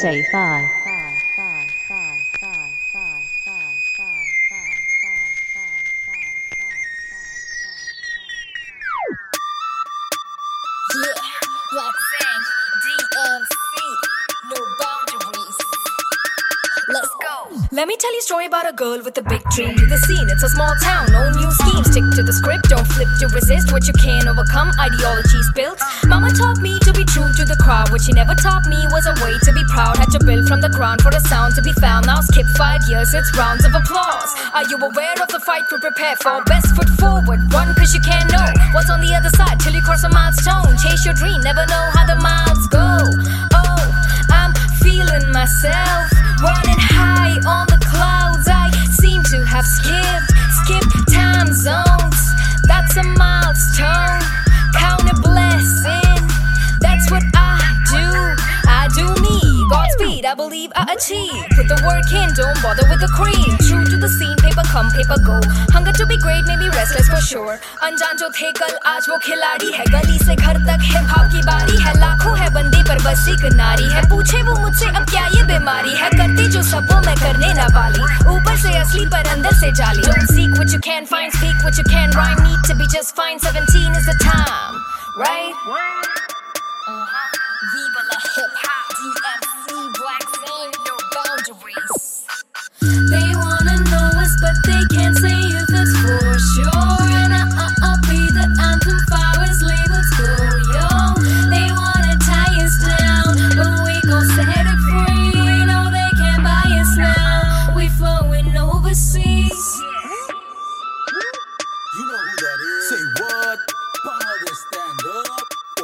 Say five. Black Sang, DMC, no boundaries. Let's go. Let me tell you a story about a girl with a big dream. To the scene, it's a small town, no new schemes. Stick to the script, don't flip to resist what you can't overcome. Ideologies built. Mama taught me to be true to the crowd. What she never taught me was a way to be proud. Had to build from the ground for a sound to be found. Now skip 5 years, it's rounds of applause. Are you aware of the fight we prepare for? Best foot forward, run cause you can't know what's on the other side till you cross a milestone. Chase your dream, never know how the miles go. Oh, I'm feeling myself, running high on the clouds. I seem to have skipped time zones. That's a milestone, count a blessing. That's what I do me. Godspeed, I believe I achieve. Put the work in, don't bother with the cream. True to the scene, paper come, paper go. Hunger to be great, made me restless for sure. अनजान जो थे कल आज वो खिलाड़ी है. गली से घर तक हिप हॉप की बारी है. लाखों है बंदे पर बस एक नारी है. पूछे वो मुझसे अब क्या ये बीमारी है. करती जो सब वो मैं करने ना वाली. ऊपर से असली पर अंदर से जाली. Don't seek what you can't find, speak what you can rhyme. Need to be just fine, 17 is the time, right? Viva la hip hop, DMC, Black Sang, no boundaries. They wanna know us, but they can't say if it's for sure. And I'll be the anthem far as labels go, yo. They wanna tie us down, but we gon' set it free. No, they can't buy us now. We flowing overseas. You know who that is. Say what? Bangladesh stand up.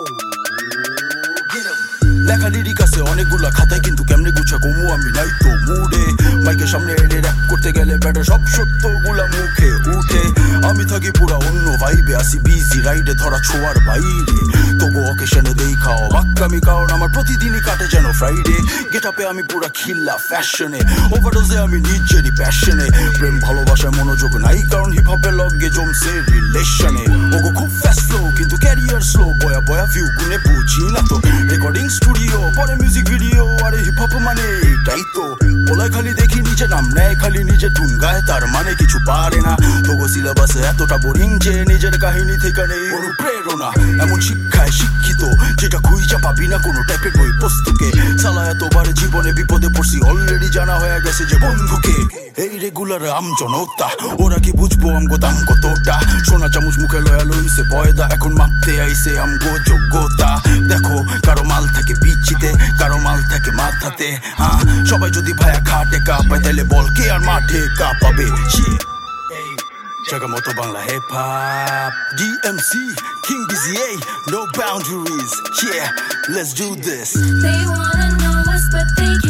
লেখা lyric আছে অনেকগুলা খাতায় কিন্তু কেমনে গুছা কমু আমি নাই তো মুডে মাইকের সামনে এলে র‍্যাপ করতে গেলে ব্যাটা সব সত্যগুলা মুখে উঠে আমি থাকি পুরা অন্য ভাইবে আসি বিজি রাইডে ধরা ছোঁয়ার বাইরে তবু অকেশনে দেই খাও বাক্কামি কারণ আমার প্রতিদিনই কাটে যেন ফ্রাইডে গেটআপে আমি পুরা খিল্লা ফ্যাশনে ওভারডোজে আমি নিজেরই প্যাশনে প্রেম ভালোবাসায় মনোযোগ নাই কারণ হিপ হপের লগে জমছে রিলেশনে ওগো খুব ফাস্ট ফ্লো কিন্তু ক্যারিয়ার স্লো বয়া বয়া ভিউ গুনে বুঝি না তো রেকর্ডিং স্টুডিও পরে মিউজিক ভিডিও আরে হিপ হপ মানে এটাই তো বলায় খালি দেখি নিচে নাম নেয় খালি নিজে টুন গায় তার মানে কিছু পারে না তবু সিলেবাসে এতটা বোরিং যে নিজের কাহিনী থেকে নেই অনুপ্রেরণা এমন শিক্ষায় শিক্ষিত যেটা খুঁজে পাবি না কোনো টাইপের বই পুস্তকে সালা এতবার জীবনে বিপদে পড়ছি অলরেডি জানা হয়ে গেছে যে বন্ধুকে এই রেগুলার আমজনতা ওরা কি বুঝবো আমগো দাম কতটা সোনা চামচ মুখে লয়া লইছে পয়দা এখন মাপতে আইছে আমগো যোগ্যতা দেখো কারো মাল থাকে বিচিতে কারো মাল থাকে মাথাতে সবাই যদি ভায়া খাটে কাঁপায় তাহলে বল কে আর মাঠে কাঁপাবে জাগামতো Bangla hip hop DMC King DZA no boundaries yeah let's do this They wanna know us but they